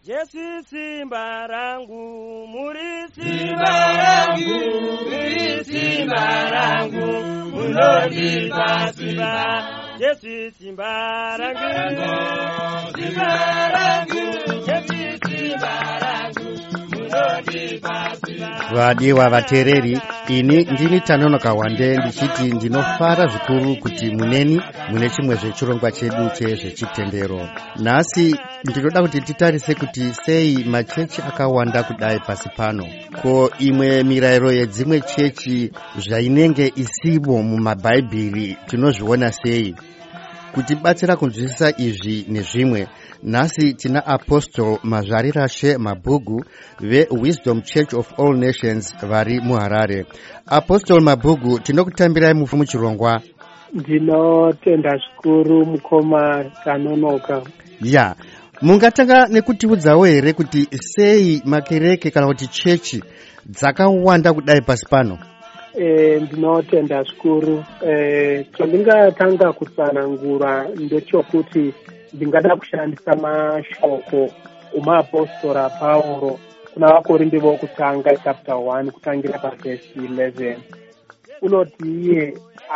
Jesu simba rangu, muri simba rangu, muri simba rangu, munonipa simba. Jesu simba rangu, simba rangu, Jesu simba rangu, munonipa simba. Vadiwa vatereri, ini ndini Tanonoka Wande ndichiti ndinofara zvikuru kuti muneni mune chimwe zvechirongwa chedu chezvechitendero. Nhasi ndinoda kuti titarise kuti sei machechi akawanda kudai pasi pano. Ko imwe mirayiro yedzimwe chechi zvainenge isibo mumabhaibheri tinozviona sei? Kutibatsira kunzwisisa izvi nezvimwe, nhasi tina Apostle Mazvarirashe Mabhugu veWisdom Church of All Nations vari muHarare. Apostle Mabhugu, tinokutambirai muchirongwa. Ndinotenda zvikuru mukoma Tanonoka. Ya, mungatanga nekutiudzawo here kuti sei makereke kana kuti chechi dzakawanda kudai pasi pano? Ndinotenda zvikuru. Chandingatanga kutsanangura ndechokuti ndingada kushandisa mashoko umaApostora Pauro kuna Vakorinde vokutanga chapter 1 kutangira paverse 11. Unoti iye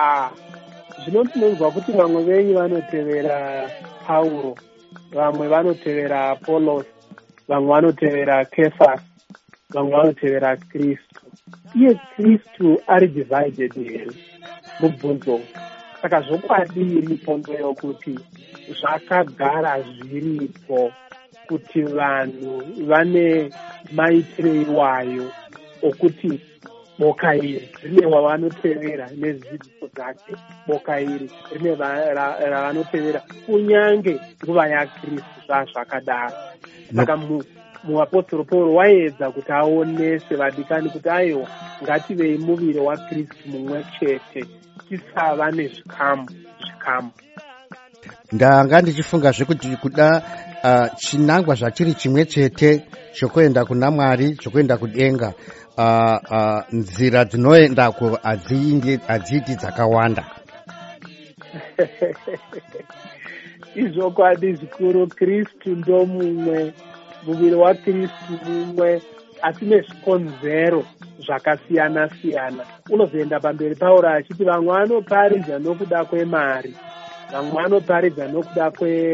zvinonzwa kuti vamwe venyu vanotevera Pauro, vamwe vanotevera Apollos, vamwe vanotevera Kefas, vamwe vanotevera Kristu. Iye Kristu ari divided here mubvunzo. Saka zvokwadi pondo yokuti zvakagara zviripo kuti vanhu vane maitire iwayo okuti boka iri rine wavanotevera nedzidziso dzake, boka iri rine ravanotevera kunyange nguva yaKristu zvazvakadaro. Saka muapostoro Pauro waedza kuti aonese vadikani kuti aiwa ngativei muviri waKristu mumwe chete, tisava nezvikamu. Ndanga ndichifunga zvekuti kuda chinangwa zvachiri chimwe chete chokuenda kuna Mwari, chokuenda kudenga, nzira dzinoendako hadziiti dzakawanda. Izvokwadi zvikuru. Kristu ndo mumwe, muviri waKristu mumwe, asi nezvikonzero zvakasiyana-siyana. Unozoenda pamberi Pauro achiti vamwe vanoparidza nokuda kwemari, vamwe vanoparidza nokuda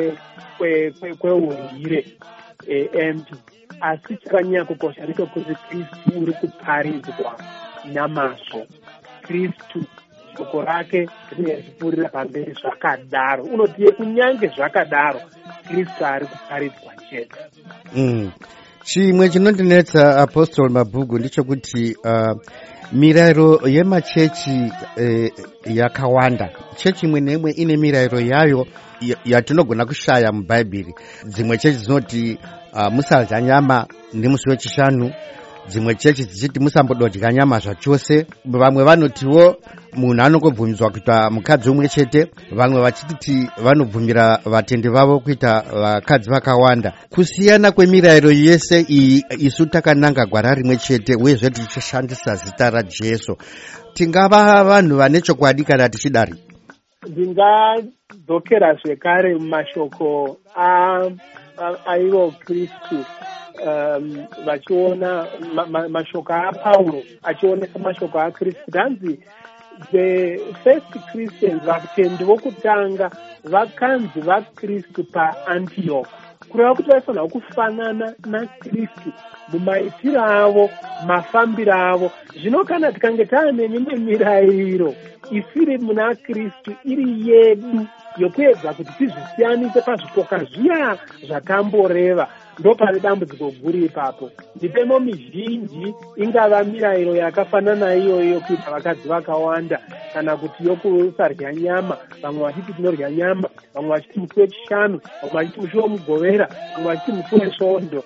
kweurwire empi, asi chakanyanya kukosha ndiko kuti Kristu uri kuparidzwa namazvo. Kristu shoko rake rinezvipurira pamberi zvakadaro. Unotiye kunyange zvakadaro Kristu ari kuparidzwa chete. Chimwe chinondinetsa Apostle Mabhugu ndichokuti mirayiro yemachechi yakawanda. Chechi imwe neimwe ine mirayiro yayo yatinogona kushaya mubhaibheri. Dzimwe chechi dzinoti musadya nyama nemusi wechishanu, dzimwe chechi dzichiti musambodya nyama zvachose. Vamwe vanotiwo munhu anongobvumidzwa kuita mukadzi umwe chete, vamwe vachiti vanobvumira vatendi vavo kuita vakadzi vakawanda. Kusiyana kwemirayiro yese iyi, isu takananga gwara rimwe chete uyezve tichishandisa zita raJesu. Tingava vanhu vane chokwadi kana tichidari? Ndingadzokera zvekare mumashoko aivo Kristu, vachiona mashoko aPauro achionesa mashoko aKristu. Danzi the first Christians, vatendi vokutanga vakanzi vaKristu paAntioch, kureva kuti vaifanira kufanana naKristu mumaitiro avo, mafambiro avo. Zvino kana tikange taane mimwe mirayiro isiri muna Kristu iri yedu yokuedza kuti tizvisiyanise pazvipoka zviya zvatamboreva, ndo pane dambudziko guru ipapo. Mitemo mizhinji ingava mirayiro yakafanana iyoyo kuita vakadzi vakawanda, kana kuti yokusarya nyama, vamwe vachiti tinorya nyama, vamwe vachiti musi wechishanu, vamwe vachiti musi womugovera, vamwe vachiti musi wesvondo.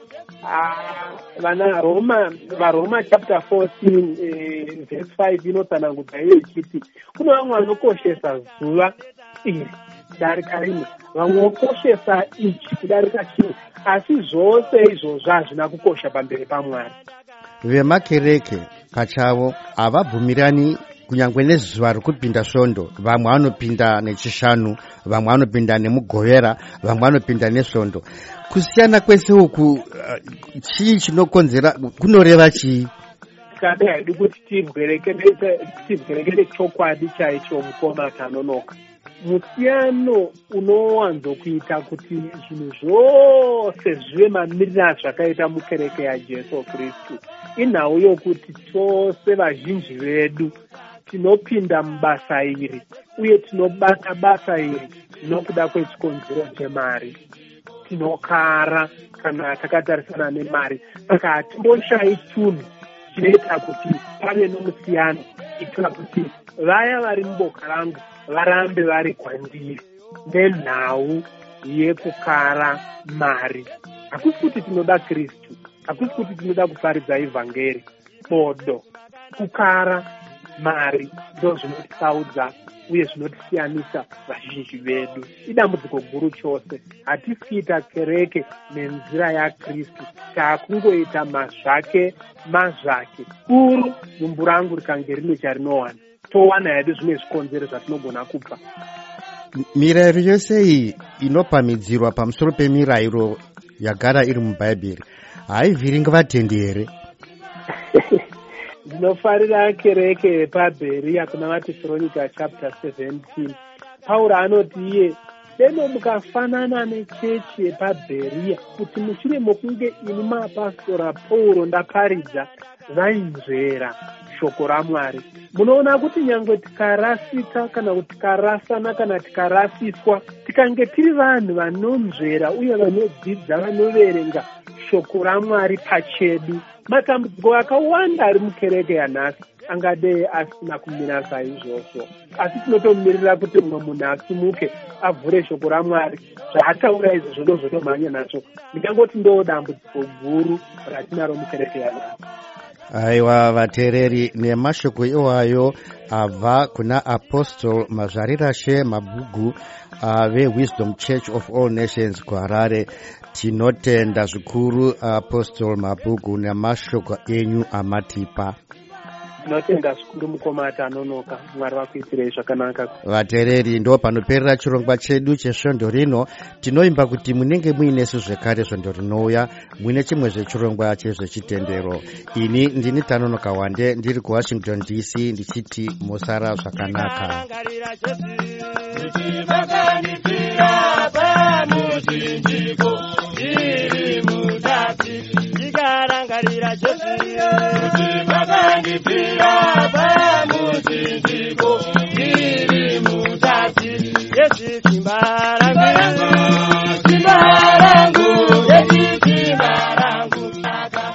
Varoma chapter 14 verse 5 inotsanangudza iyo ichiti kune vamwe vanokoshesa zuva iri kudarika rimwe, vamwe vokoshesa ichi kudarika chimwe, asi zvose izvozvo hazvina kukosha pamberi paMwari. Vemakereke pachavo havabvumirani kunyangwe nezuva rokupinda svondo, vamwe vanopinda nechishanu, vamwe vanopinda nemugovera, vamwe vanopinda nesvondo. Kusiyana kwese uku chii chinokonzera, kunoreva chii? Tikade haidi kuti tibwerekere chokwadi chaicho mukoma tanonoka. Musiyano unowanzokuita kuti zvinhu zvose zvive mamirira zvakaita mukereke yaJesu Kristu inhau yokuti tose vazhinji vedu tinopinda mubasa iri uye tinobata basa iri nokuda kwechikonzero chemari. Tinokara kana takatarisana nemari, saka hatimboshayi chinhu chinoita kuti pave nomusiyano, kuitira kuti vaya vari muboka rangu varambe vari kwandiri nenhau yekukara mari. Hakusi kuti tinoda Kristu, hakusi kuti tinoda kuparidza ivhangeri, bodo kukara mari ndo zvinotisaudza uye zvinotisiyamisa vazhinji vedu. Idambudziko guru chose. Hatisi kuita kereke nenzira yaKristu, taakungoita mazvake uru dumbu rangu rikange rine charinowana, towana hedu zvimwe zvikonzero zvatinogona kupa. Mirayiro yose iyi inopamidzirwa pamusoro pemirayiro yagara iri mubhaibheri haivhiringi vatendi here? Ndinofarira kereke yepaBheria kuna vaTesalonika chapter 17. Pauro anoti iye, deno mukafanana nechechi yepaBheria kuti mushure mokunge ini maapastora Pauro ndaparidza vainzvera shoko raMwari. Munoona kuti nyangwe tikarasika kana kuti tikarasana kana tikarasiswa, tikange tiri vanhu vanonzvera uye vanodzidza vanoverenga shoko raMwari pachedu, matambudziko akawanda ari mukereke yanhasi angadei asina kumira saizvozvo. Asi tinotomirira kuti mumwe munhu asimuke avhure shoko raMwari, zvaataura izvozvo ndozvotomhanya nazvo. Ndingangoti ndo dambudziko guru ratinaro mukereke yanhasi. Aiwa vateereri, nemashoko iwayo abva kuna Apostle Mazvarirashe Mabhugu veWisdom Church of All Nations kuHarare. Tinotenda zvikuru Apostle Mabhugu nemashoko enyu amatipa. Tinotenda zvikuru mukoma tanonoka. Mwari vakuitirei zvakanaka. Vateereri, ndo panoperera chirongwa chedu chesvondo rino. Tinoimba kuti munenge muinesu zvekare svondo rinouya muine chimwe zvechirongwa chezvechitendero. Ini ndini Tanonoka Wande ndiri kuWashington DC ndichiti musara zvakanaka. Ikarangarira Jesu,